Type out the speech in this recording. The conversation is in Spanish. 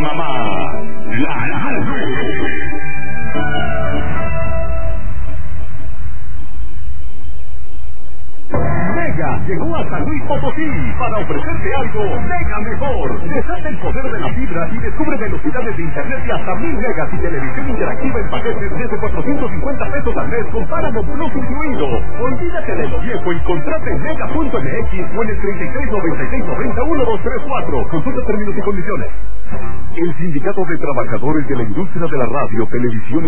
mamá, la Mega llegó a San Luis Potosí para ofrecerte algo mega mejor. Desata el poder de la fibra y descubre velocidades de internet de hasta 1000 megas y televisión interactiva en paquetes desde 450 pesos al mes con Paramount Plus incluido. Olvídate de lo viejo y contrata en mega.mx o en el 3696901234. Consulta términos y condiciones. El Sindicato de Trabajadores de la Industria de la Radio, Televisión